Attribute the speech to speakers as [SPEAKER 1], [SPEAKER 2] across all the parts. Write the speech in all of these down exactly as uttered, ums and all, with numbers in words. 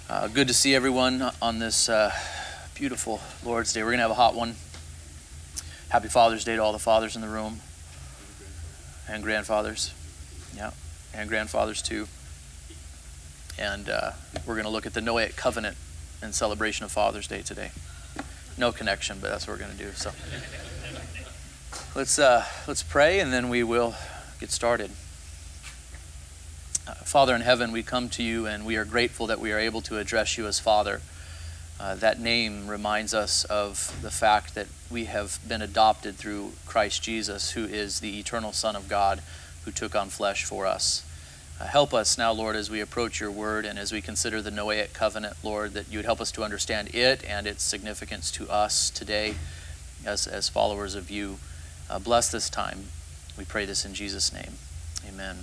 [SPEAKER 1] Uh, good to see everyone on this uh, beautiful Lord's Day. We're going to have a hot one. Happy Father's Day to all the fathers in the room. And grandfathers. Yeah, and grandfathers too. And uh, we're going to look at the Noahic covenant in celebration of Father's Day today. No connection, but that's what we're going to do. So let's uh, let's pray, and then we will get started. Uh, Father in heaven, we come to you, and we are grateful that we are able to address you as Father. Uh, that name reminds us of the fact that we have been adopted through Christ Jesus, who is the eternal Son of God, who took on flesh for us. Uh, help us now, Lord, as we approach your word and as we consider the Noahic covenant, Lord, that you would help us to understand it and its significance to us today as, as followers of you. Uh, bless this time. We pray this in Jesus' name. Amen.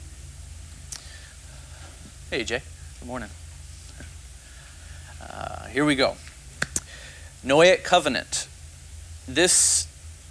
[SPEAKER 1] Hey, Jay. Good morning. Uh, here we go. Noahic covenant. This,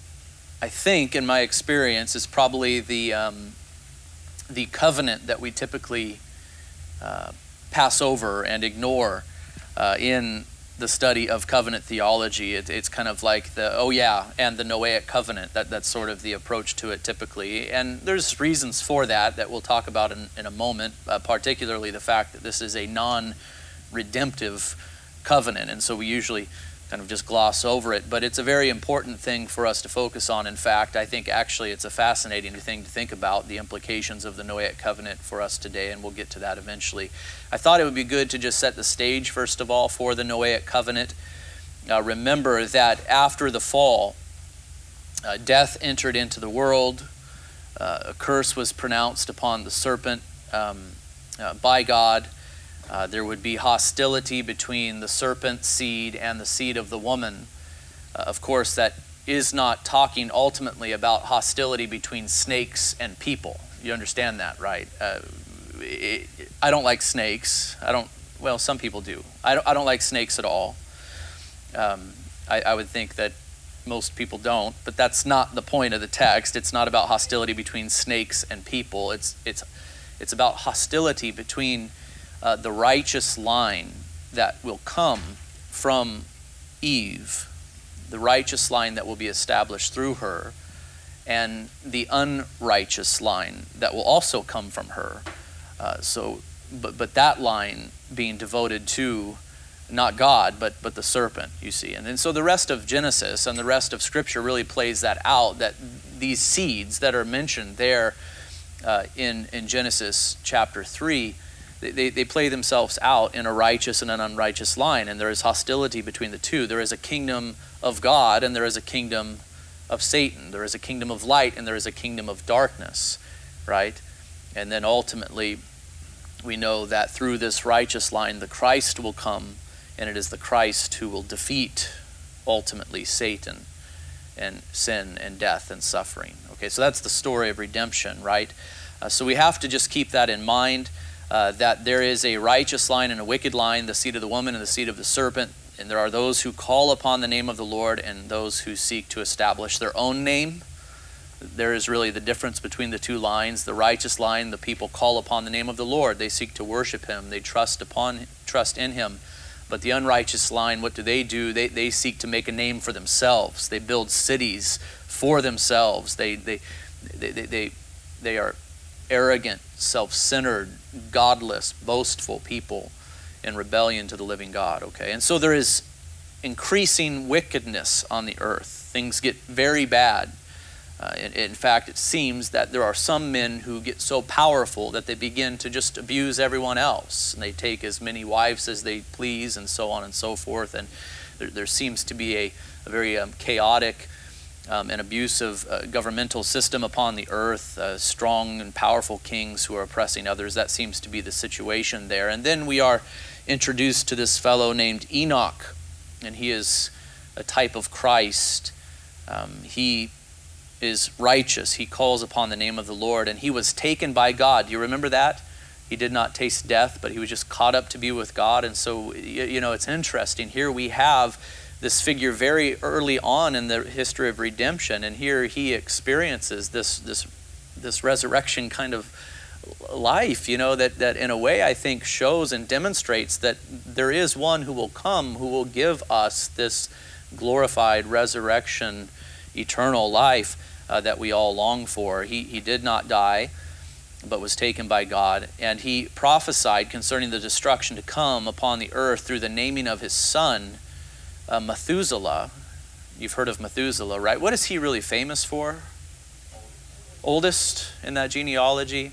[SPEAKER 1] I think, in my experience, is probably the um, the covenant that we typically uh, pass over and ignore uh, in the study of covenant theology. It, it's kind of like the, oh yeah, and the Noahic covenant. That, that's sort of the approach to it typically. And there's reasons for that that we'll talk about in, in a moment, uh, particularly the fact that this is a non-redemptive covenant. And so we usually kind of just gloss over it. But it's a very important thing for us to focus on. In fact, I think actually it's a fascinating thing to think about, the implications of the Noahic covenant for us today, and we'll get to that eventually. I thought it would be good to just set the stage, first of all, for the Noahic covenant. Uh, remember that after the fall, uh, death entered into the world. Uh, a curse was pronounced upon the serpent um, uh, by God. Uh, there would be hostility between the serpent seed and the seed of the woman. Uh, of course, that is not talking ultimately about hostility between snakes and people. You understand that, right? Uh, it, I don't like snakes. I don't, well, some people do. I don't, I don't like snakes at all. Um, I, I would think that most people don't, but that's not the point of the text. It's not about hostility between snakes and people. It's, it's, it's about hostility between Uh, the righteous line that will come from Eve, the righteous line that will be established through her, and the unrighteous line that will also come from her. Uh, so, but but that line being devoted to not God, but but the serpent, you see. And, and so the rest of Genesis and the rest of Scripture really plays that out, that these seeds that are mentioned there uh, in, in Genesis chapter three, They, they play themselves out in a righteous and an unrighteous line, and there is hostility between the two. There is a kingdom of God, and there is a kingdom of Satan. There is a kingdom of light, and there is a kingdom of darkness, right? And then ultimately, we know that through this righteous line, the Christ will come, and it is the Christ who will defeat, ultimately, Satan and sin and death and suffering. Okay, so that's the story of redemption, right? Uh, so we have to just keep that in mind. Uh, that there is a righteous line and a wicked line, the seed of the woman and the seed of the serpent, and there are those who call upon the name of the Lord and those who seek to establish their own name. There is really the difference between the two lines. The righteous line, the people call upon the name of the Lord. They seek to worship him. They trust upon, trust in him. But the unrighteous line, what do they do? They they seek to make a name for themselves. They build cities for themselves. They they they they, they, they are arrogant, self-centered, godless, boastful people in rebellion to the living God, okay? And so there is increasing wickedness on the earth. Things get very bad. Uh, in, in fact, it seems that there are some men who get so powerful that they begin to just abuse everyone else. And they take as many wives as they please and so on and so forth. And there, there seems to be a, a very um, chaotic Um, an abusive uh, governmental system upon the earth, uh, strong and powerful kings who are oppressing others. That seems to be the situation there. And then we are introduced to this fellow named Enoch, and he is a type of Christ. Um, he is righteous. He calls upon the name of the Lord, and he was taken by God. Do you remember that? He did not taste death, but he was just caught up to be with God. And so, you know, it's interesting. Here we have this figure very early on in the history of redemption, and here he experiences this this this resurrection kind of life, you know, that, that in a way I think shows and demonstrates that there is one who will come, who will give us this glorified resurrection, eternal life uh, that we all long for. He, he did not die, but was taken by God, and he prophesied concerning the destruction to come upon the earth through the naming of his son, uh, Methuselah. You've heard of Methuselah, right? What is he really famous for? Oldest in that genealogy.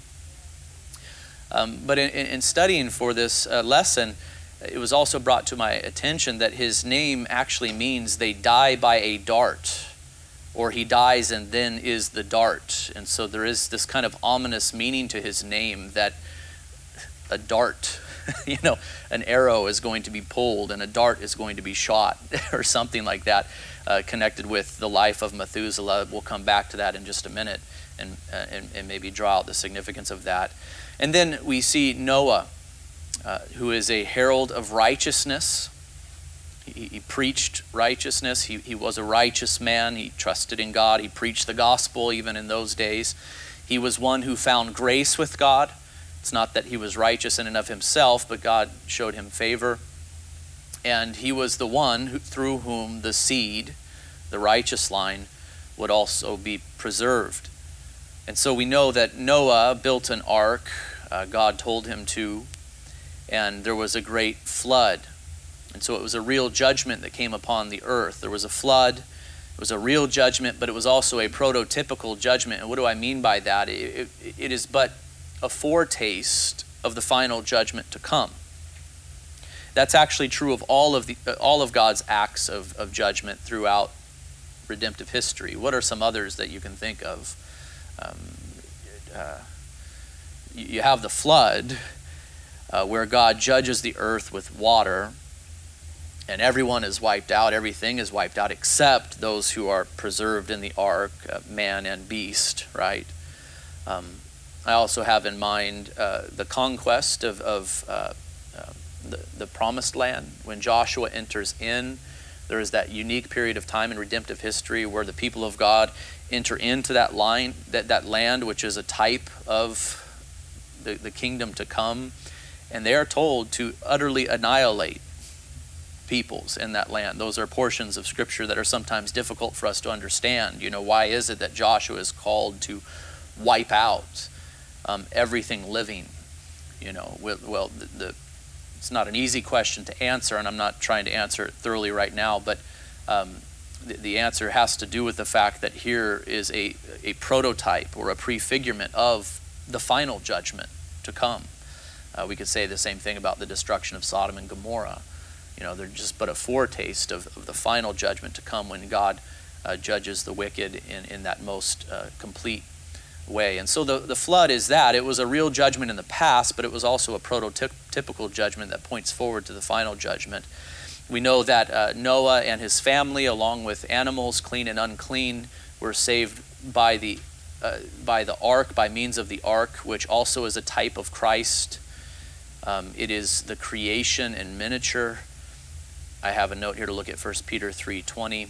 [SPEAKER 1] Um, but in, in studying for this uh, lesson, it was also brought to my attention that his name actually means they die by a dart, or he dies and then is the dart. And so there is this kind of ominous meaning to his name, that a dart, you know, an arrow is going to be pulled and a dart is going to be shot or something like that, uh, connected with the life of Methuselah. We'll come back to that in just a minute and, uh, and, and maybe draw out the significance of that. And then we see Noah, uh, who is a herald of righteousness. He, he preached righteousness. He, he was a righteous man. He trusted in God. He preached the gospel even in those days. He was one who found grace with God. It's not that he was righteous in and of himself, but God showed him favor. And he was the one who, through whom the seed, the righteous line, would also be preserved. And so we know that Noah built an ark. Uh, God told him to. And there was a great flood. And so it was a real judgment that came upon the earth. There was a flood. It was a real judgment, but it was also a prototypical judgment. And what do I mean by that? It, it, it is but a foretaste of the final judgment to come. That's actually true of all of the all of God's acts of, of judgment throughout redemptive history. What are some others that you can think of? Um, uh, you have the flood, uh, where God judges the earth with water, and everyone is wiped out. Everything is wiped out except those who are preserved in the ark, uh, man and beast, right? Um, I also have in mind uh, the conquest of, of uh, uh, the, the promised land. When Joshua enters in, there is that unique period of time in redemptive history where the people of God enter into that line, that, that land, which is a type of the, the kingdom to come. And they are told to utterly annihilate peoples in that land. Those are portions of Scripture that are sometimes difficult for us to understand. You know, why is it that Joshua is called to wipe out um, everything living? You know, well, well the, the, it's not an easy question to answer, and I'm not trying to answer it thoroughly right now, but um, the, the answer has to do with the fact that here is a, a prototype or a prefigurement of the final judgment to come. Uh, we could say the same thing about the destruction of Sodom and Gomorrah. You know, they're just but a foretaste of, of the final judgment to come when God uh, judges the wicked in, in that most uh, complete way. And so the, the flood is that. It was a real judgment in the past, but it was also a prototypical judgment that points forward to the final judgment. We know that uh, Noah and his family, along with animals, clean and unclean, were saved by the, uh, by the ark, by means of the ark, which also is a type of Christ. Um, it is the creation in miniature. I have a note here to look at First Peter three twenty,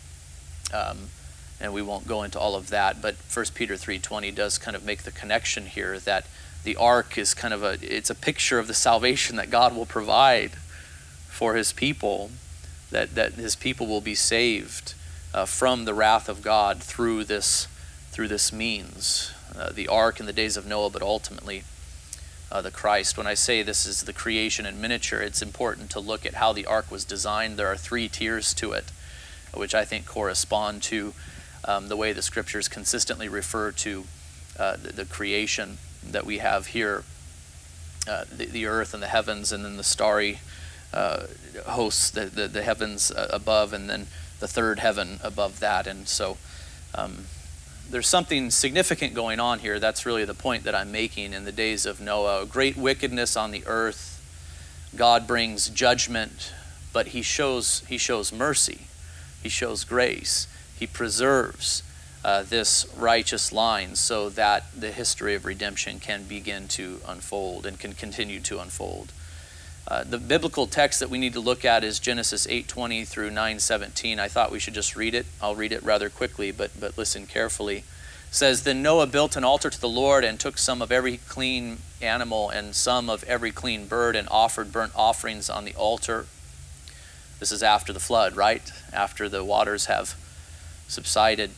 [SPEAKER 1] um, and we won't go into all of that, but First Peter three twenty does kind of make the connection here that the ark is kind of a, it's a picture of the salvation that God will provide for his people, that, that his people will be saved uh, from the wrath of God through this, through this means. Uh, the ark in the days of Noah, but ultimately Uh, the Christ. When I say this is the creation in miniature, it's important to look at how the ark was designed. There are three tiers to it, which I think correspond to um, the way the scriptures consistently refer to uh, the, the creation that we have here, uh, the, the earth and the heavens, and then the starry uh, hosts, the, the, the heavens uh, above, and then the third heaven above that. And so um, there's something significant going on here. That's really the point that I'm making. In the days of Noah, great wickedness on the earth. God brings judgment, but he shows he shows mercy. He shows grace. He preserves uh, this righteous line so that the history of redemption can begin to unfold and can continue to unfold. Uh, the biblical text that we need to look at is Genesis eight twenty through nine seventeen. I thought we should just read it. I'll read it rather quickly, but but listen carefully. says, then Noah built an altar to the Lord and took some of every clean animal and some of every clean bird and offered burnt offerings on the altar. This is after the flood, right? After the waters have subsided.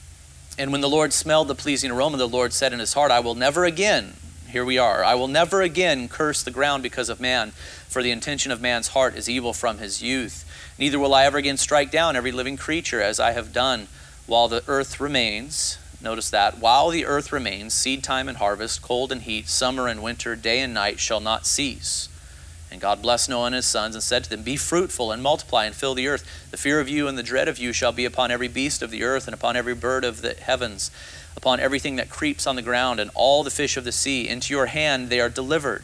[SPEAKER 1] And when the Lord smelled the pleasing aroma, the Lord said in his heart, I will never again, here we are, I will never again curse the ground because of man, for the intention of man's heart is evil from his youth. Neither will I ever again strike down every living creature as I have done while the earth remains. Notice that. While the earth remains, seed time and harvest, cold and heat, summer and winter, day and night shall not cease. And God blessed Noah and his sons and said to them, be fruitful and multiply and fill the earth. The fear of you and the dread of you shall be upon every beast of the earth and upon every bird of the heavens, upon everything that creeps on the ground and all the fish of the sea. Into your hand they are delivered.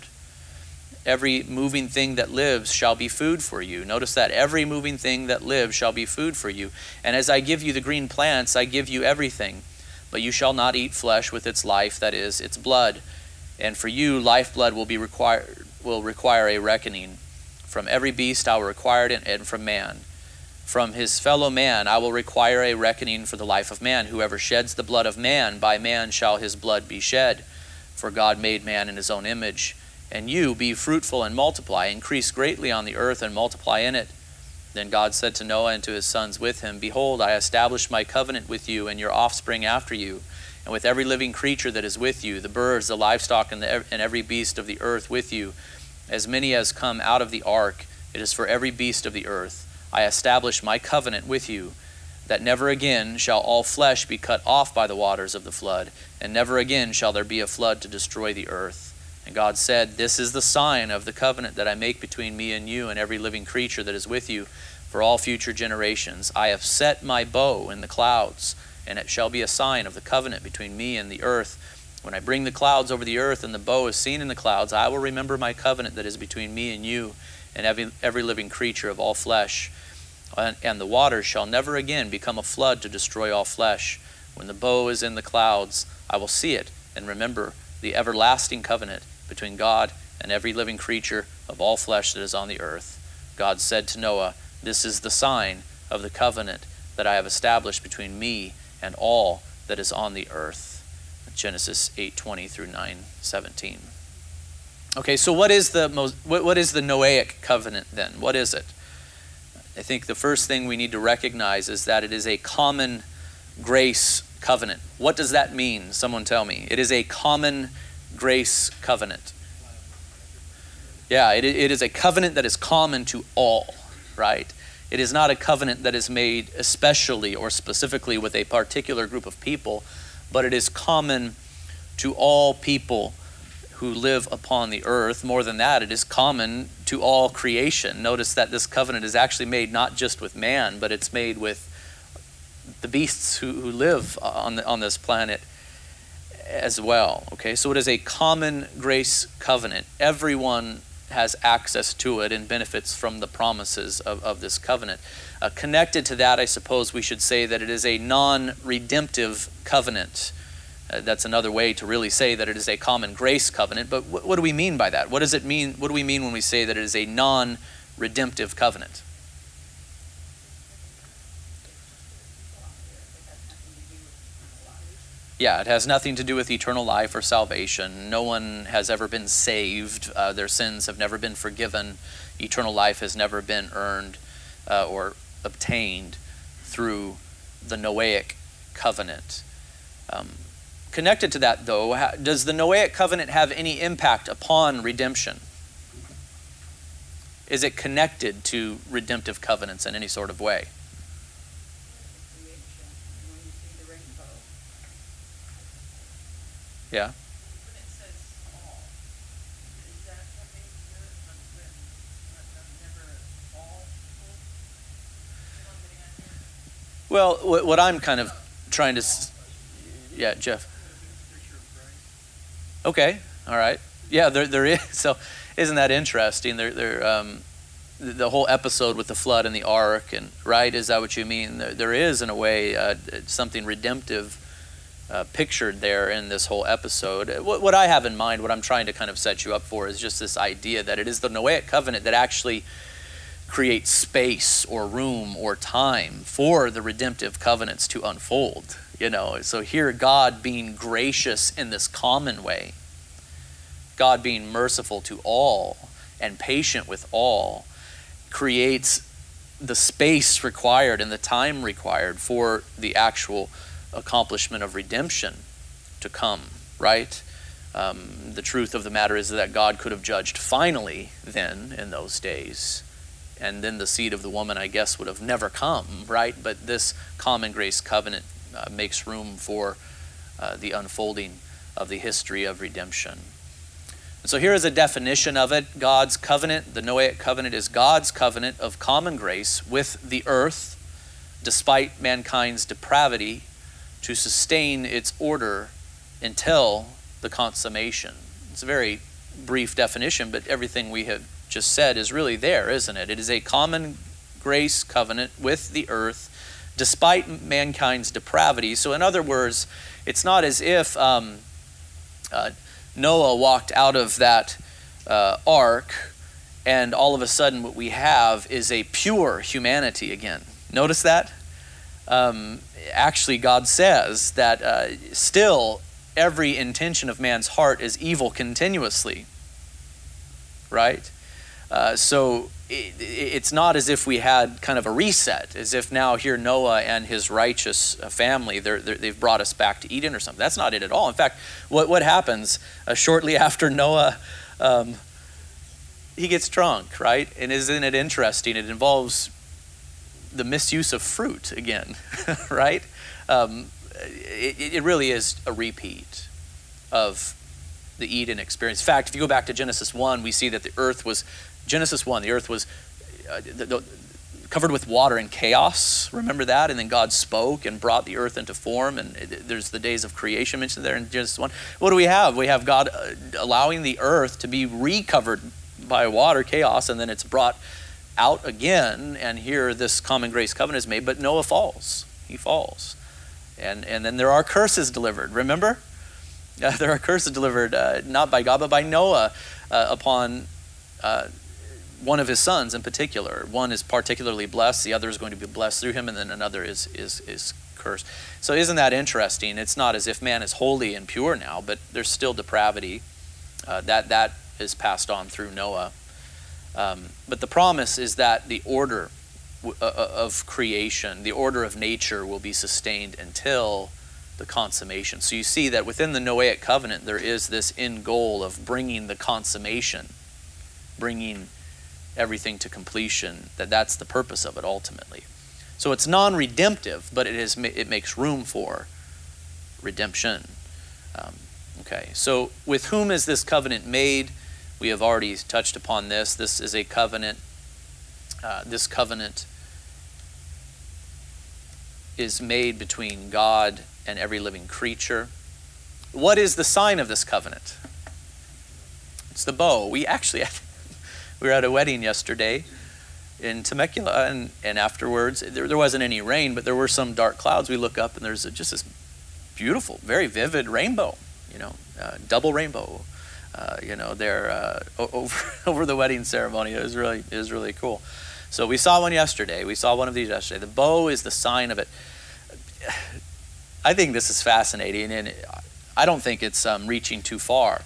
[SPEAKER 1] Every moving thing that lives shall be food for you. Notice that. Every moving thing that lives shall be food for you. And as I give you the green plants, I give you everything. But you shall not eat flesh with its life, that is, its blood. And for you, lifeblood will be required, will require a reckoning. From every beast I will require it, and from man. From his fellow man I will require a reckoning for the life of man. Whoever sheds the blood of man, by man shall his blood be shed. For God made man in his own image. And you, be fruitful and multiply, increase greatly on the earth and multiply in it. Then God said to Noah and to his sons with him, behold, I establish my covenant with you and your offspring after you, and with every living creature that is with you, the birds, the livestock, and, the, and every beast of the earth with you, as many as come out of the ark. It is for every beast of the earth. I establish my covenant with you, that never again shall all flesh be cut off by the waters of the flood, and never again shall there be a flood to destroy the earth. And God said, this is the sign of the covenant that I make between me and you and every living creature that is with you for all future generations. I have set my bow in the clouds, and it shall be a sign of the covenant between me and the earth. When I bring the clouds over the earth and the bow is seen in the clouds, I will remember my covenant that is between me and you and every, every living creature of all flesh. And, and the waters shall never again become a flood to destroy all flesh. When the bow is in the clouds, I will see it and remember the everlasting covenant between God and every living creature of all flesh that is on the earth. God said to Noah, this is the sign of the covenant that I have established between me and all that is on the earth. Genesis eight twenty through nine seventeen. Okay, so what is the most, what, what is the Noahic covenant then? What is it? I think the first thing we need to recognize is that it is a common grace covenant. What does that mean? Someone tell me. It is a common grace covenant. Yeah, it, it is a covenant that is common to all, right? It is not a covenant that is made especially or specifically with a particular group of people, but it is common to all people who live upon the earth. More than that, it is common to all creation. Notice that this covenant is actually made not just with man, but it's made with the beasts who, who live on, the, on this planet as well. Okay, so it is a common grace covenant. Everyone has access to it and benefits from the promises of, of this covenant. Uh, connected to that, I suppose we should say that it is a non-redemptive covenant. Uh, that's another way to really say that it is a common grace covenant. But wh- what do we mean by that? What does it mean? What do we mean when we say that it is a non-redemptive covenant? Yeah, it has nothing to do with eternal life or salvation. No one has ever been saved. Uh, their sins have never been forgiven. Eternal life has never been earned uh, or obtained through the Noahic covenant. Um, connected to that, though, how, does the Noahic covenant have any impact upon redemption? Is it connected to redemptive covenants in any sort of way? Yeah. Well, what I'm kind of trying to, yeah, Jeff. Okay, all right. Yeah, there there is. So, isn't that interesting? There there um, the whole episode with the flood and the ark, and right? Is that what you mean? There, there is, in a way, uh, something redemptive Uh, pictured there in this whole episode. What, what I have in mind, what I'm trying to kind of set you up for, is just this idea that it is the Noahic covenant that actually creates space or room or time for the redemptive covenants to unfold. You know, so here God being gracious in this common way, God being merciful to all and patient with all, creates the space required and the time required for the actual accomplishment of redemption to come, right? Um, the truth of the matter is that God could have judged finally then in those days, and then the seed of the woman, I guess, would have never come, right? But this common grace covenant uh, makes room for uh, the unfolding of the history of redemption. And so here is a definition of it. God's covenant, the Noahic covenant, is God's covenant of common grace with the earth, despite mankind's depravity, to sustain its order until the consummation. It's a very brief definition, but everything we have just said is really there, isn't it? It is a common grace covenant with the earth, despite mankind's depravity. So in other words, it's not as if um, uh, Noah walked out of that uh, ark and all of a sudden what we have is a pure humanity again. Notice that? Um, actually, God says that uh, still every intention of man's heart is evil continuously, right? Uh, so it, it's not as if we had kind of a reset, as if now here Noah and his righteous family, they're, they're, they've brought us back to Eden or something. That's not it at all. In fact, what, what happens uh, shortly after Noah, um, he gets drunk, right? And isn't it interesting? It involves the misuse of fruit again, right? Um, it, it really is a repeat of the Eden experience. In fact, if you go back to Genesis one, we see that the earth was, Genesis one, the earth was uh, the, the, covered with water and chaos. Remember that? And then God spoke and brought the earth into form. And it, there's the days of creation mentioned there in Genesis one. What do we have? We have God uh, allowing the earth to be recovered by water, chaos, and then it's brought out again. And here this common grace covenant is made, but Noah falls. He falls. And, and then there are curses delivered. Remember? Uh, there are curses delivered, uh, not by God, but by Noah uh, upon uh, one of his sons in particular. One is particularly blessed, the other is going to be blessed through him, and then another is is is cursed. So isn't that interesting? It's not as if man is holy and pure now, but there's still depravity. Uh, that that is passed on through Noah. Um, but the promise is that the order w- uh, of creation, the order of nature will be sustained until the consummation. So you see that within the Noahic covenant, there is this end goal of bringing the consummation, bringing everything to completion, that that's the purpose of it ultimately. So it's non-redemptive, but it is it makes room for redemption. Um, okay, so with whom is this covenant made? We have already touched upon this. This is a covenant. Uh, this covenant is made between God and every living creature. What is the sign of this covenant? It's the bow. We actually, we were at a wedding yesterday in Temecula, and, and afterwards, there, there wasn't any rain, but there were some dark clouds. We look up, and there's a, just this beautiful, very vivid rainbow, you know, uh, double rainbow, uh, you know, there uh, over over the wedding ceremony. It was really, it was really cool. So we saw one yesterday. We saw one of these yesterday. The bow is the sign of it. I think this is fascinating, and I don't think it's um, reaching too far.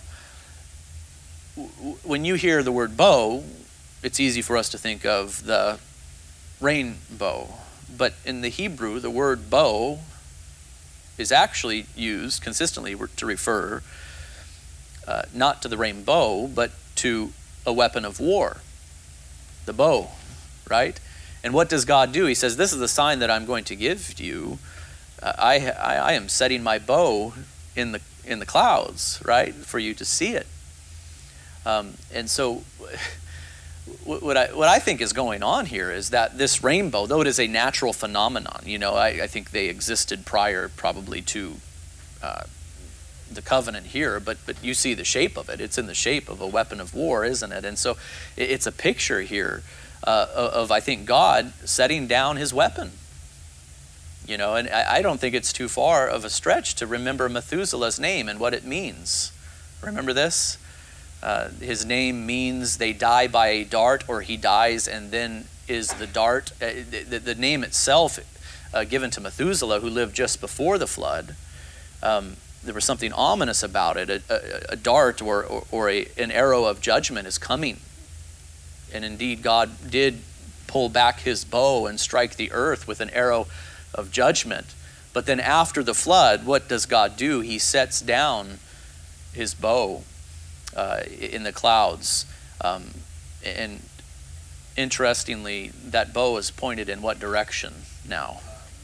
[SPEAKER 1] When you hear the word bow, it's easy for us to think of the rainbow. But in the Hebrew, the word bow is actually used consistently to refer uh, not to the rainbow, but to a weapon of war, the bow, right? And what does God do? He says, this is the sign that I'm going to give you. Uh, I, I I am setting my bow in the in the clouds, right, for you to see it. Um, and so what I what I think is going on here is that this rainbow, though it is a natural phenomenon, you know, I, I think they existed prior probably to uh, the covenant here, but but you see the shape of it. It's in the shape of a weapon of war, isn't it? And so it, it's a picture here uh, of, I think, God setting down his weapon. You know, and I, I don't think it's too far of a stretch to remember Methuselah's name and what it means. Remember this? Uh, his name means they die by a dart, or he dies and then is the dart. Uh, the, the name itself uh, given to Methuselah, who lived just before the flood, um, there was something ominous about it. A, a, a dart or, or, or a, an arrow of judgment is coming. And indeed, God did pull back his bow and strike the earth with an arrow of judgment. But then after the flood, what does God do? He sets down his bow uh, in the clouds. Um, and interestingly, that bow is pointed in what direction now?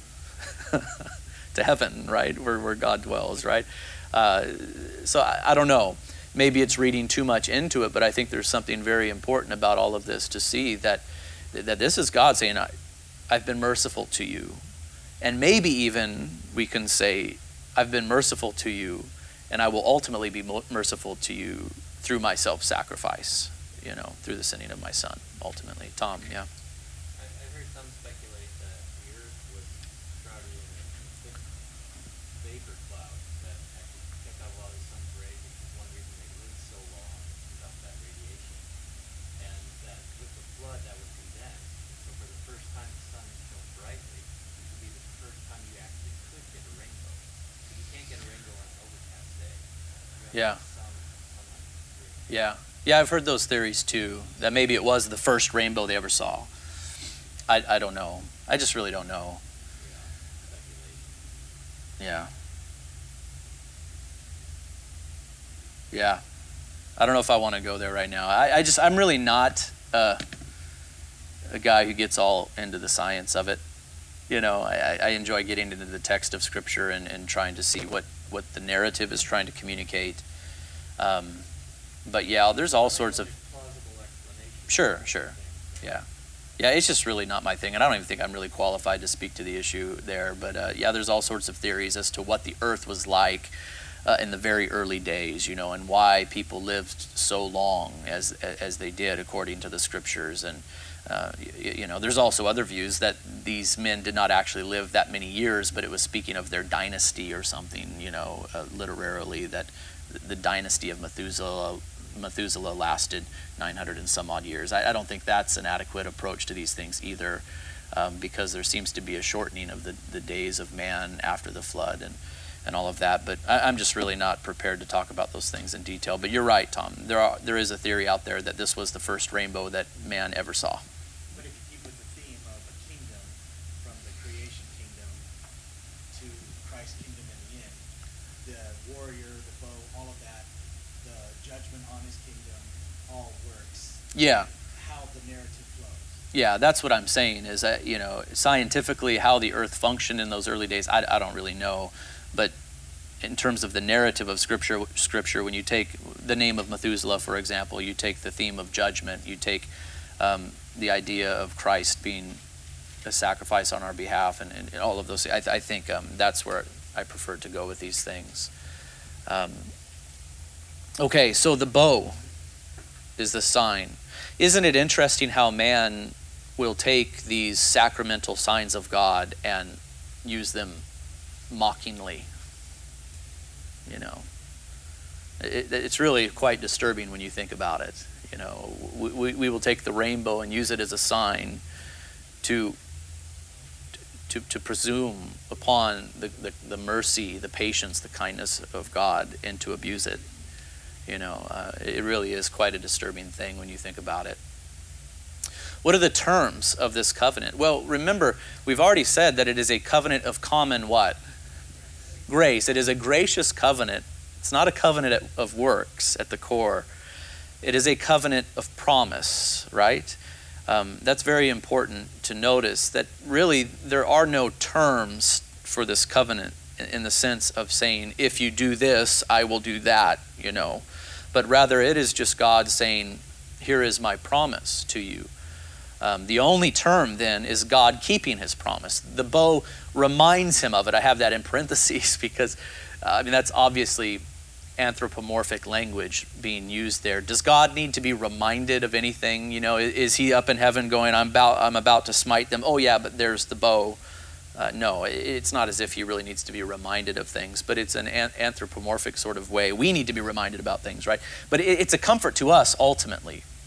[SPEAKER 1] To heaven, right? Where, where God dwells, right? Uh, so I, I don't know. Maybe it's reading too much into it, but I think there's something very important about all of this to see that that this is God saying, I, I've been merciful to you. And maybe even we can say, I've been merciful to you, and I will ultimately be merciful to you through my self-sacrifice, you know, through the sending of my son, ultimately. Tom, yeah.
[SPEAKER 2] I've heard some speculate that the earth was shrouded in a thick vapor cloud that actually kept out a lot of the sun's rays, which is one reason they lived so long without that radiation. And that with the flood that was condensed, so for the first time the sun shone brightly, which would be the first time you actually could get a rainbow. But you can't get a rainbow on an overcast day.
[SPEAKER 1] Yeah.
[SPEAKER 2] Sun, sunlight.
[SPEAKER 1] Yeah. Yeah, I've heard those theories too, that maybe it was the first rainbow they ever saw. I, I don't know. I just really don't know. Yeah. Yeah. I don't know if I want to go there right now. I, I just, I'm really not uh, a guy who gets all into the science of it. You know, I, I enjoy getting into the text of Scripture and, and trying to see what, what the narrative is trying to communicate. Um, but yeah, there's all sorts of... Sure, sure. Yeah. Yeah, it's just really not my thing, and I don't even think I'm really qualified to speak to the issue there. But uh, yeah, there's all sorts of theories as to what the earth was like uh, in the very early days, you know, and why people lived so long as as they did according to the Scriptures. And uh, you, you know, there's also other views that these men did not actually live that many years, but it was speaking of their dynasty or something, you know, uh, literarily, that the dynasty of Methuselah Methuselah lasted nine hundred and some odd years. I, I don't think that's an adequate approach to these things either, um, because there seems to be a shortening of the, the days of man after the flood and, and all of that. But I, I'm just really not prepared to talk about those things in detail. But you're right, Tom. There are there is a theory out there that this was the first rainbow that man ever saw.
[SPEAKER 3] But if you keep with the theme of a kingdom, from the creation kingdom to Christ's kingdom in the end, the warrior, the bow, all of that, the judgment on his kingdom, all works.
[SPEAKER 1] Yeah.
[SPEAKER 3] How the narrative flows.
[SPEAKER 1] Yeah, that's what I'm saying is that, you know, scientifically how the earth functioned in those early days, I, I don't really know. But in terms of the narrative of scripture, scripture, when you take the name of Methuselah, for example, you take the theme of judgment, you take um, the idea of Christ being a sacrifice on our behalf, and, and all of those, I, I think um, that's where I prefer to go with these things. Um, okay, so the bow is the sign. Isn't it interesting how man will take these sacramental signs of God and use them mockingly? You know, it, it's really quite disturbing when you think about it. You know, we, we will take the rainbow and use it as a sign to to, to presume upon the, the, the mercy, the patience, the kindness of God, and to abuse it. You know, uh, it really is quite a disturbing thing when you think about it. What are the terms of this covenant? Well, remember, we've already said that it is a covenant of common what? Grace. It is a gracious covenant. It's not a covenant of works at the core. It is a covenant of promise, right? Um, that's very important to notice, that really there are no terms for this covenant in the sense of saying, if you do this, I will do that, you know. But rather it is just God saying, here is my promise to you. Um, the only term then is God keeping his promise. The bow reminds him of it. I have that in parentheses because, uh, I mean, that's obviously anthropomorphic language being used there. Does God need to be reminded of anything? You know, is he up in heaven going, I'm about, I'm about to smite them? Oh yeah, but there's the bow. Uh, no, it's not as if he really needs to be reminded of things, but it's an anthropomorphic sort of way. We need to be reminded about things, right? But it's a comfort to us ultimately.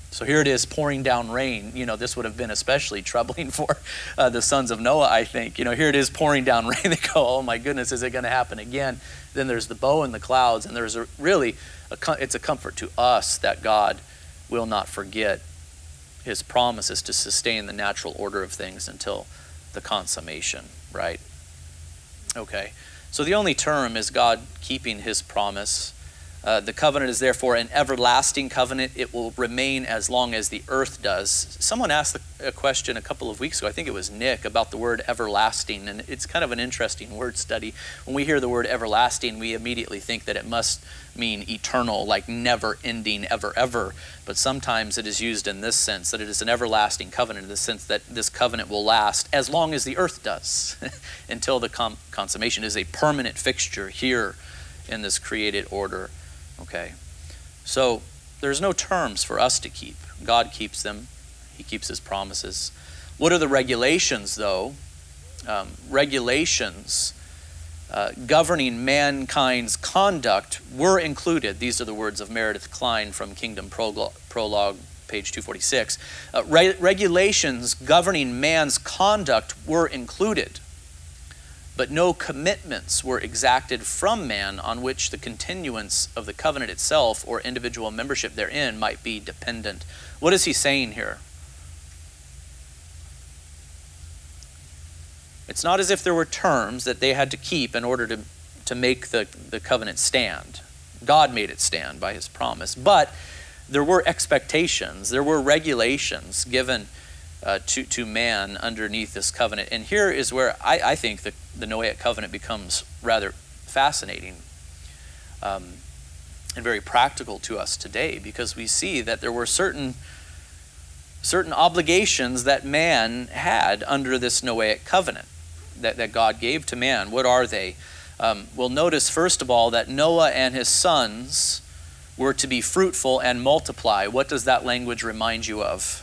[SPEAKER 1] So here it is pouring down rain. You know, this would have been especially troubling for uh, the sons of Noah, I think. You know, here it is pouring down rain. They go, oh my goodness, is it going to happen again? Then there's the bow in the clouds, and there's a, really, a, it's a comfort to us that God will not forget his promises to sustain the natural order of things until the consummation, right? Okay, so the only term is God keeping his promise. Uh, the covenant is therefore an everlasting covenant. It will remain as long as the earth does. Someone asked a question a couple of weeks ago, I think it was Nick, about the word everlasting, and it's kind of an interesting word study. When we hear the word everlasting, we immediately think that it must mean eternal, like never ending, ever, ever. But sometimes it is used in this sense, that it is an everlasting covenant, in the sense that this covenant will last as long as the earth does, until the com- consummation. It is a permanent fixture here in this created order. Okay, so there's no terms for us to keep. God keeps them. He keeps his promises. What are the regulations, though? Um, regulations uh, governing mankind's conduct were included. These are the words of Meredith Klein from Kingdom Prologue, Prologue page two forty-six. Uh, re- regulations governing man's conduct were included, but no commitments were exacted from man on which the continuance of the covenant itself or individual membership therein might be dependent. What is he saying here? It's not as if there were terms that they had to keep in order to, to make the, the covenant stand. God made it stand by his promise. But there were expectations, there were regulations given Uh, to, to man underneath this covenant. And here is where I, I think the, the Noahic covenant becomes rather fascinating um, and very practical to us today, because we see that there were certain, certain obligations that man had under this Noahic covenant that, that God gave to man. What are they? Um, well, notice first of all that Noah and his sons were to be fruitful and multiply. What does that language remind you of?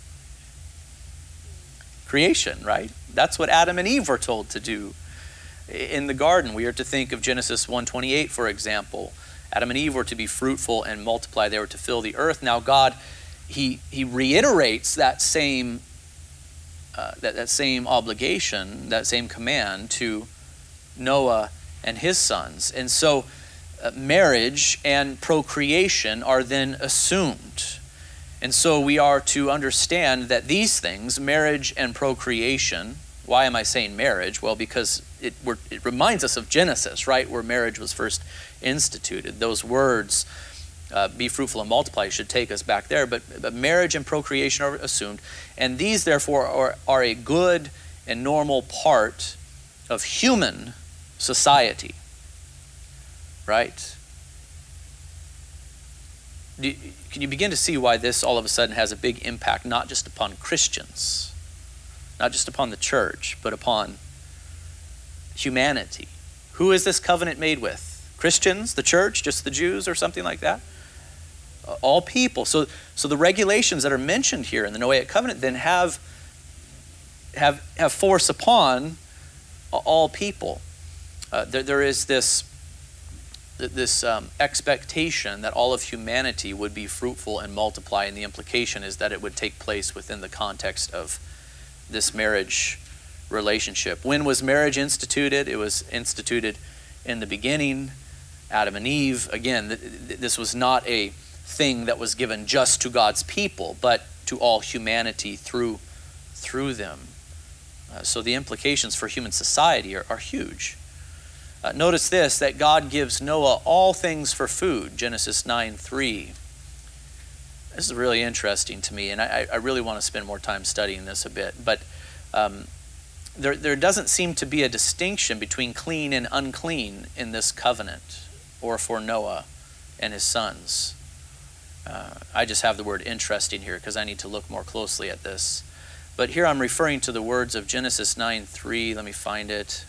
[SPEAKER 1] Creation, right? That's what Adam and Eve were told to do in the garden. We are to think of Genesis one twenty-eight, for example. Adam and Eve were to be fruitful and multiply. They were to fill the earth. Now God, he he reiterates that same uh, that, that same obligation, that same command to Noah and his sons. And so uh, marriage and procreation are then assumed. And so we are to understand that these things, marriage and procreation, why am I saying marriage? Well, because it, we're, it reminds us of Genesis, right, where marriage was first instituted. Those words, uh, be fruitful and multiply, should take us back there. But, but marriage and procreation are assumed. And these, therefore, are, are a good and normal part of human society, right? Do, can you begin to see why this all of a sudden has a big impact, not just upon Christians, not just upon the church, but upon humanity? Who is this covenant made with? Christians, the church, just the Jews, or something like that? Uh, all people. So, so the regulations that are mentioned here in the Noahic covenant then have, have, have force upon all people. Uh, there, there is this this um, expectation that all of humanity would be fruitful and multiply, and the implication is that it would take place within the context of this marriage relationship. When was marriage instituted? It was instituted in the beginning, Adam and Eve. Again, th- th- this was not a thing that was given just to God's people, but to all humanity through, through them. Uh, so the implications for human society are, are huge. Uh, notice this, that God gives Noah all things for food, Genesis nine three. This is really interesting to me, and I, I really want to spend more time studying this a bit. But um, there, there doesn't seem to be a distinction between clean and unclean in this covenant, or for Noah and his sons. Uh, I just have the word interesting here because I need to look more closely at this. But here I'm referring to the words of Genesis nine three. Let me find it.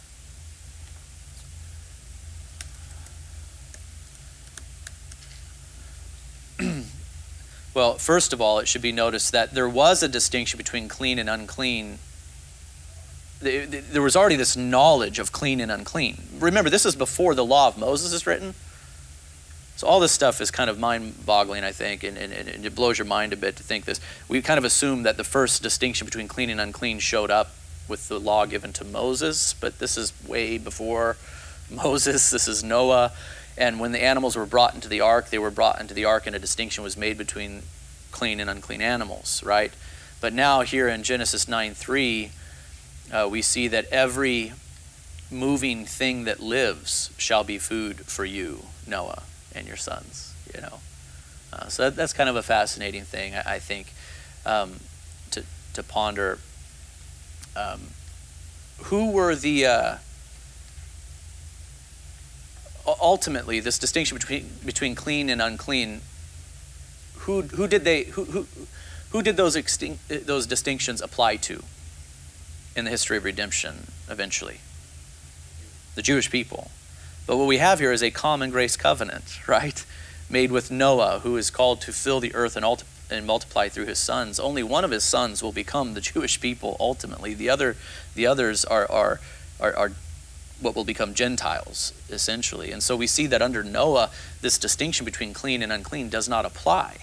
[SPEAKER 1] Well, first of all, it should be noticed that there was a distinction between clean and unclean. There was already this knowledge of clean and unclean. Remember, this is before the law of Moses is written. So all this stuff is kind of mind-boggling, I think, and, and, and it blows your mind a bit to think this. We kind of assume that the first distinction between clean and unclean showed up with the law given to Moses, but this is way before Moses. This is Noah. And when the animals were brought into the ark, they were brought into the ark and a distinction was made between clean and unclean animals, right? But now here in Genesis nine three, uh, we see that every moving thing that lives shall be food for you, Noah, and your sons, you know. Uh, so that, that's kind of a fascinating thing, I, I think, um, to to ponder. Um, who were the uh, ultimately this distinction between between clean and unclean? Who who did they who who who did those extin- those distinctions apply to in the history of redemption eventually? The Jewish people. But what we have here is a common grace covenant, right? Made with Noah, who is called to fill the earth and, ulti- and multiply through his sons. Only one of his sons will become the Jewish people ultimately. The other, the others are, are, are, are what will become Gentiles, essentially. And so we see that under Noah, this distinction between clean and unclean does not apply.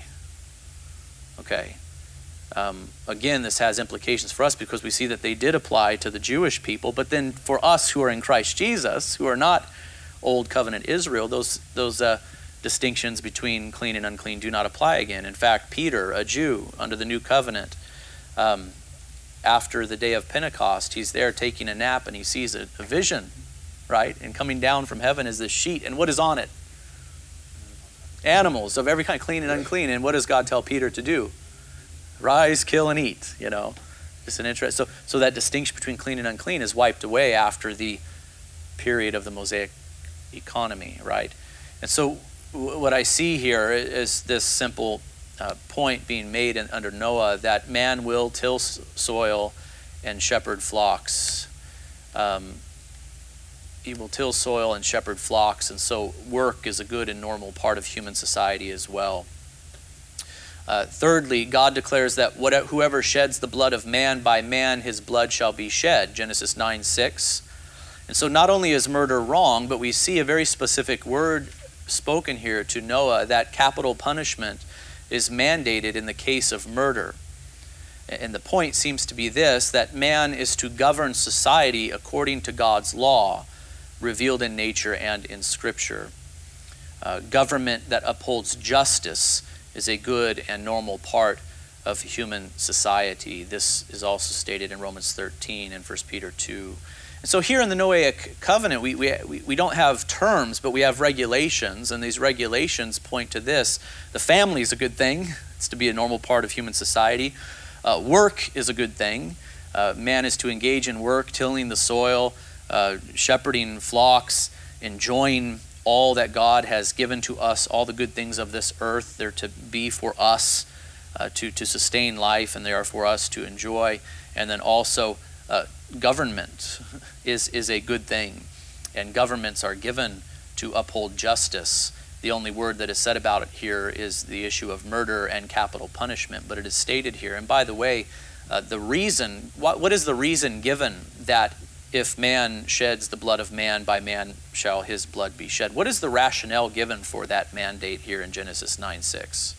[SPEAKER 1] Okay. Um, again, this has implications for us because we see that they did apply to the Jewish people, but then for us who are in Christ Jesus, who are not Old Covenant Israel, those those uh, distinctions between clean and unclean do not apply again. In fact, Peter, a Jew under the New Covenant, um, after the day of Pentecost, he's there taking a nap and he sees a, a vision, right? And coming down from heaven is this sheet, and what is on it? Animals of every kind, clean and unclean. And what does God tell Peter to do? Rise, kill, and eat, you know. Just an interest. So, so that distinction between clean and unclean is wiped away after the period of the Mosaic economy, right? And so w- what I see here is this simple uh, point being made in, under Noah, that man will till s- soil and shepherd flocks. Um, he will till soil and shepherd flocks, and so work is a good and normal part of human society as well. Uh, thirdly, God declares that whatever, whoever sheds the blood of man, by man his blood shall be shed, Genesis nine six. And so not only is murder wrong, but we see a very specific word spoken here to Noah, that capital punishment is mandated in the case of murder. And the point seems to be this, that man is to govern society according to God's law, revealed in nature and in Scripture. Uh, government that upholds justice is a good and normal part of human society. This is also stated in Romans thirteen and First Peter two. And so here in the Noahic covenant, we, we, we don't have terms, but we have regulations, and these regulations point to this. The family is a good thing. It's to be a normal part of human society. Uh, work is a good thing. Uh, man is to engage in work, tilling the soil, uh, shepherding flocks, enjoying all that God has given to us, all the good things of this earth. They're to be for us, uh, to, to sustain life, and they are for us to enjoy. And then also uh, government is, is a good thing. And governments are given to uphold justice. The only word that is said about it here is the issue of murder and capital punishment, but it is stated here. And by the way, uh, the reason, what, what is the reason given that if man sheds the blood of man, by man shall his blood be shed? What is the rationale given for that mandate here in Genesis nine six?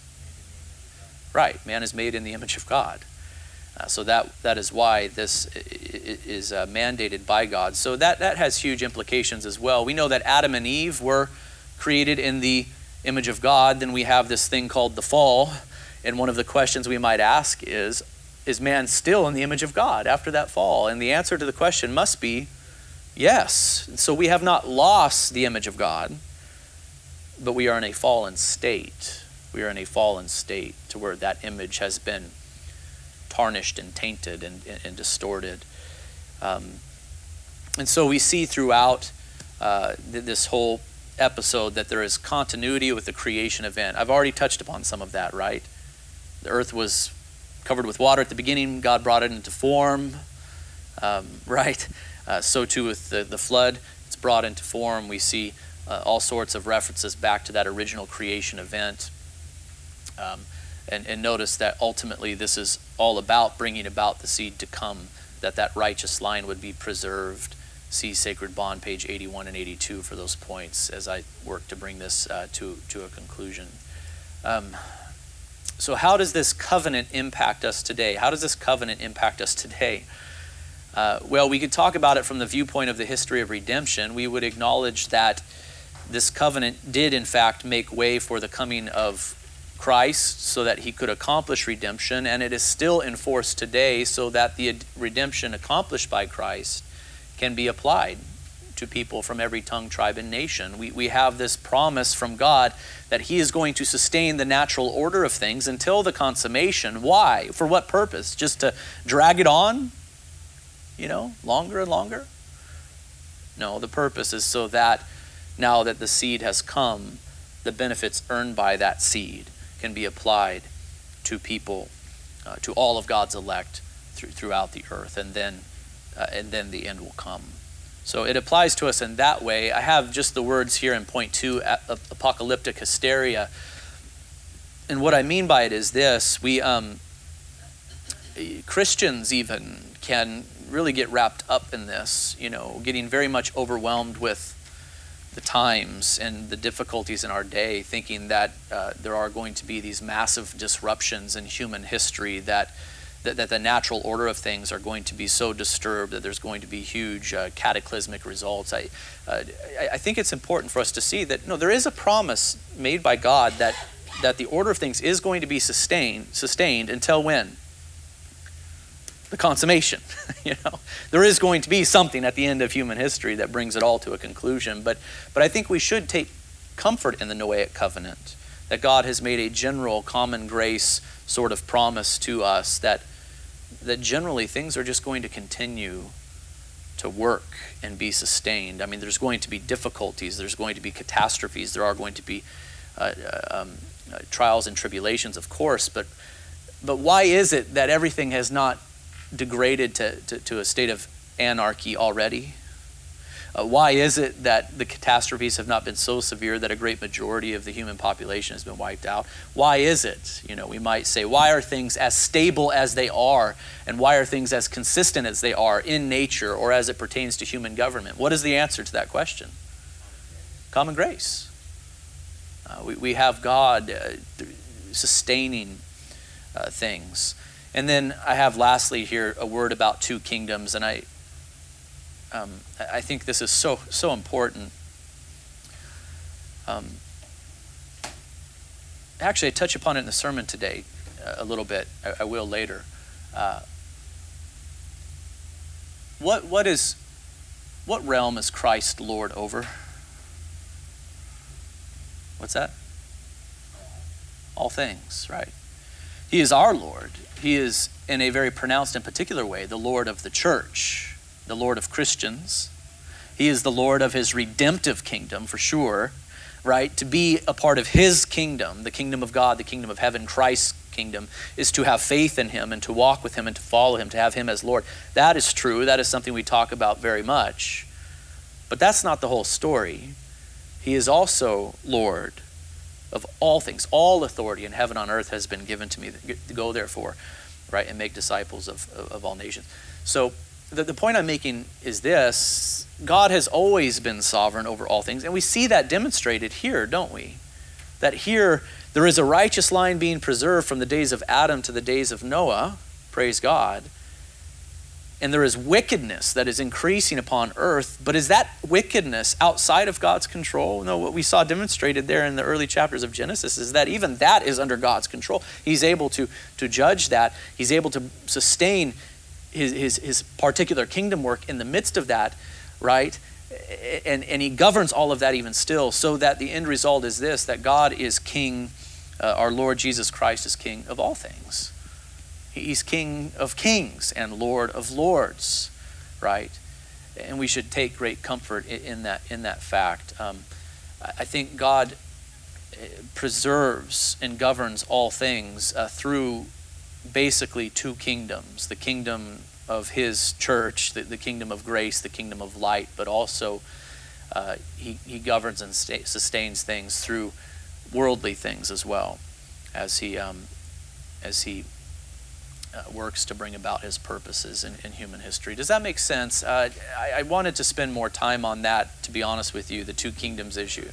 [SPEAKER 1] Right, man is made in the image of God. Uh, so that that is why this is uh, mandated by God. So that, that has huge implications as well. We know that Adam and Eve were created in the image of God. Then we have this thing called the fall. And one of the questions we might ask is, is man still in the image of God after that fall? And the answer to the question must be yes. So we have not lost the image of God, but we are in a fallen state. We are in a fallen state to where that image has been tarnished and tainted and, and, and distorted. Um, and so we see throughout uh, this whole episode that there is continuity with the creation event. I've already touched upon some of that, right? The earth was covered with water at the beginning. God brought it into form, um, right? Uh, so too with the, the flood, it's brought into form. We see uh, all sorts of references back to that original creation event. Um, and, and notice that ultimately this is all about bringing about the seed to come, that that righteous line would be preserved see Sacred Bond, page eighty-one and eighty-two for those points as I work to bring this uh, to, to a conclusion. Um, so how does this covenant impact us today? How does this covenant impact us today? Uh, well, we could talk about it from the viewpoint of the history of redemption. We would acknowledge that this covenant did in fact make way for the coming of Christ so that he could accomplish redemption, and it is still in force today so that the redemption accomplished by Christ can be applied to people from every tongue, tribe, and nation. We, we have this promise from God that he is going to sustain the natural order of things until the consummation. Why? For what purpose? Just to drag it on, you know, longer and longer? No, the purpose is so that now that the seed has come, the benefits earned by that seed can be applied to people, uh, to all of God's elect through, throughout the earth, and then uh, and then the end will come. So it applies to us in that way. I have just the words here in point two, apocalyptic hysteria. And what I mean by it is this: we um, Christians even can really get wrapped up in this, you know, getting very much overwhelmed with the times and the difficulties in our day, thinking that uh, there are going to be these massive disruptions in human history, that, that that the natural order of things are going to be so disturbed that there's going to be huge uh, cataclysmic results. I, uh, I I think it's important for us to see that no, there is a promise made by God that that the order of things is going to be sustained sustained until when? The consummation. You know, there is going to be something at the end of human history that brings it all to a conclusion. But but I think we should take comfort in the Noahic covenant, that God has made a general common grace sort of promise to us that that generally things are just going to continue to work and be sustained. I mean, there's going to be difficulties, there's going to be catastrophes, there are going to be uh, um, uh, trials and tribulations, of course. But but why is it that everything has not degraded to, to, to a state of anarchy already? Uh, why is it that the catastrophes have not been so severe that a great majority of the human population has been wiped out? Why is it, you know, we might say, why are things as stable as they are, and why are things as consistent as they are in nature or as it pertains to human government? What is the answer to that question? Common grace. Uh, we, we have God uh, sustaining uh, things. And then I have lastly here a word about two kingdoms, and I um, I think this is so so important. Um, actually, I touch upon it in the sermon today uh, a little bit. I, I will later. Uh, what what is what realm is Christ Lord over? What's that? All things, right? He is our Lord. He is, in a very pronounced and particular way, the Lord of the church, the Lord of Christians. He is the Lord of his redemptive kingdom, for sure, right? To be a part of his kingdom, the kingdom of God, the kingdom of heaven, Christ's kingdom, is to have faith in him and to walk with him and to follow him, to have him as Lord. That is true. That is something we talk about very much. But that's not the whole story. He is also Lord of all things. All authority in heaven and earth has been given to me. To go therefore, right, and make disciples of, of, of all nations. So the, the point I'm making is this: God has always been sovereign over all things, and we see that demonstrated here, don't we? That here there is a righteous line being preserved from the days of Adam to the days of Noah, praise God. And there is wickedness that is increasing upon earth. But is that wickedness outside of God's control? No, what we saw demonstrated there in the early chapters of Genesis is that even that is under God's control. He's able to, to judge that. He's able to sustain his, his, his particular kingdom work in the midst of that, right? And, and he governs all of that even still, so that the end result is this, that God is king, uh, our Lord Jesus Christ is king of all things. He's King of kings and Lord of lords, right? And we should take great comfort in that in that fact. Um, I think God preserves and governs all things uh, through basically two kingdoms: the kingdom of his church, the, the kingdom of grace, the kingdom of light, but also uh, he, he governs and sta- sustains things through worldly things as well, as he um, as he uh, works to bring about his purposes in, in human history. Does that make sense? Uh, I, I wanted to spend more time on that, to be honest with you, the two kingdoms issue.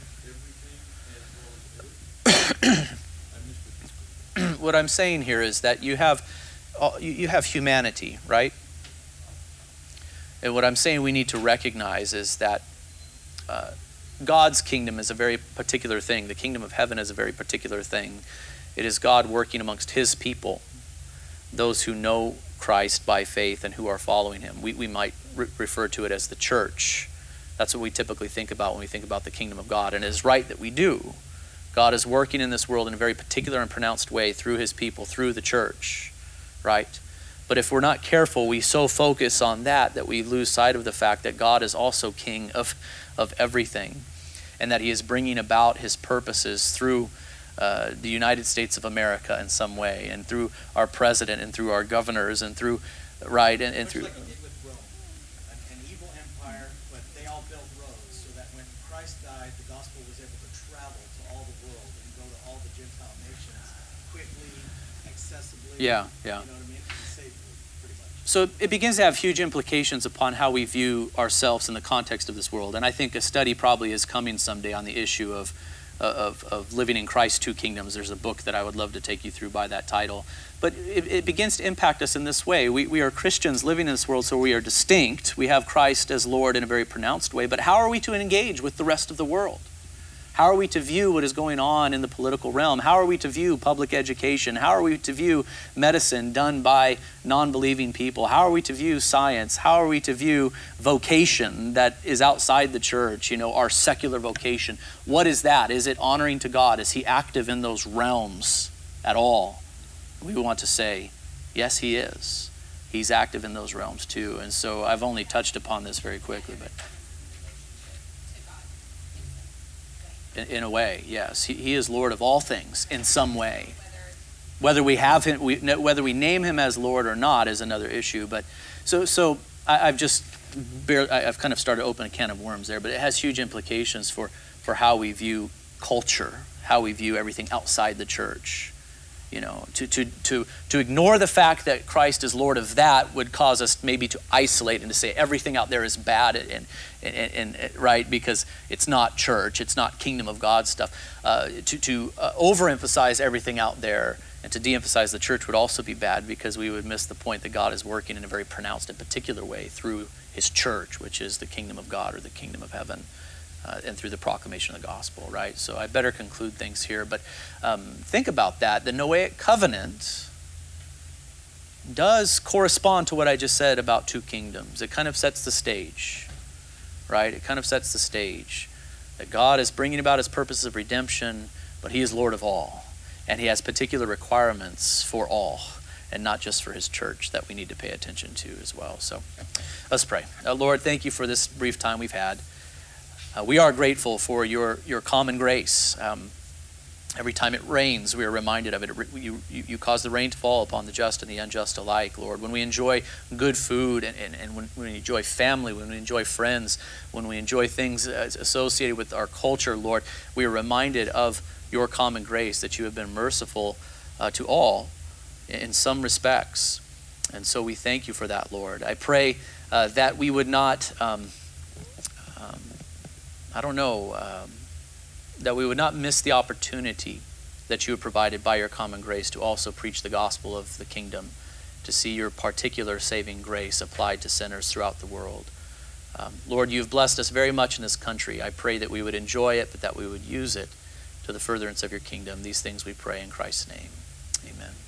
[SPEAKER 1] What I'm saying here is that you have you, you have humanity, right? And what I'm saying we need to recognize is that uh, God's kingdom is a very particular thing. The kingdom of heaven is a very particular thing. It is God working amongst his people, those who know Christ by faith and who are following him. We, we might re- refer to it as the church. That's what we typically think about when we think about the kingdom of God, and it is right that we do. God is working in this world in a very particular and pronounced way through his people, through the church, right? But if we're not careful, we so focus on that that we lose sight of the fact that God is also king of, of everything, and that he is bringing about his purposes through uh, the United States of America in some way, and through our president, and through our governors, and through, right, and, and
[SPEAKER 3] Much
[SPEAKER 1] through...
[SPEAKER 3] like he did with Rome, an, an evil empire, but they all built roads so that when Christ died, the gospel was able to travel to all the world and go to all the Gentile nations quickly, accessibly.
[SPEAKER 1] Yeah, yeah.
[SPEAKER 3] You know what I mean? And safely, pretty much.
[SPEAKER 1] So it begins to have huge implications upon how we view ourselves in the context of this world. And I think a study probably is coming someday on the issue of, of, of living in Christ's two kingdoms. There's a book that I would love to take you through by that title. But it, it begins to impact us in this way. We, we are Christians living in this world, so we are distinct. We have Christ as Lord in a very pronounced way. But how are we to engage with the rest of the world? How are we to view what is going on in the political realm? How are we to view public education? How are we to view medicine done by non-believing people? How are we to view science? How are we to view vocation that is outside the church, you know, our secular vocation? What is that? Is it honoring to God? Is he active in those realms at all? We want to say, yes, he is. He's active in those realms too. And so I've only touched upon this very quickly, but In, in a way, yes. He, he is Lord of all things in some way. Whether we have him, we, whether we name him as Lord or not is another issue. But so, so I, I've just barely, I've kind of started to open a can of worms there. But it has huge implications for for how we view culture, how we view everything outside the church. You know, to to to to ignore the fact that Christ is Lord of that would cause us maybe to isolate and to say everything out there is bad and and, and, and right, because it's not church, it's not kingdom of God stuff. Uh, to to uh, overemphasize everything out there and to de-emphasize the church would also be bad, because we would miss the point that God is working in a very pronounced and particular way through his church, which is the kingdom of God or the kingdom of heaven. Uh, and through the proclamation of the gospel, right? So I better conclude things here, but um, think about that. The Noahic covenant does correspond to what I just said about two kingdoms. It kind of sets the stage, right? It kind of sets the stage that God is bringing about his purposes of redemption, but he is Lord of all, and he has particular requirements for all, and not just for his church, that we need to pay attention to as well. So let's pray. Uh, Lord, thank you for this brief time we've had. Uh, we are grateful for your, your common grace. Um, every time it rains, we are reminded of it. it you, you, you cause the rain to fall upon the just and the unjust alike, Lord. When we enjoy good food and, and, and when, when we enjoy family, when we enjoy friends, when we enjoy things associated with our culture, Lord, we are reminded of your common grace, that you have been merciful uh, to all in some respects. And so we thank you for that, Lord. I pray uh, that we would not... Um, um, I don't know, um, that we would not miss the opportunity that you have provided by your common grace to also preach the gospel of the kingdom, to see your particular saving grace applied to sinners throughout the world. Um, Lord, you've blessed us very much in this country. I pray that we would enjoy it, but that we would use it to the furtherance of your kingdom. These things we pray in Christ's name. Amen.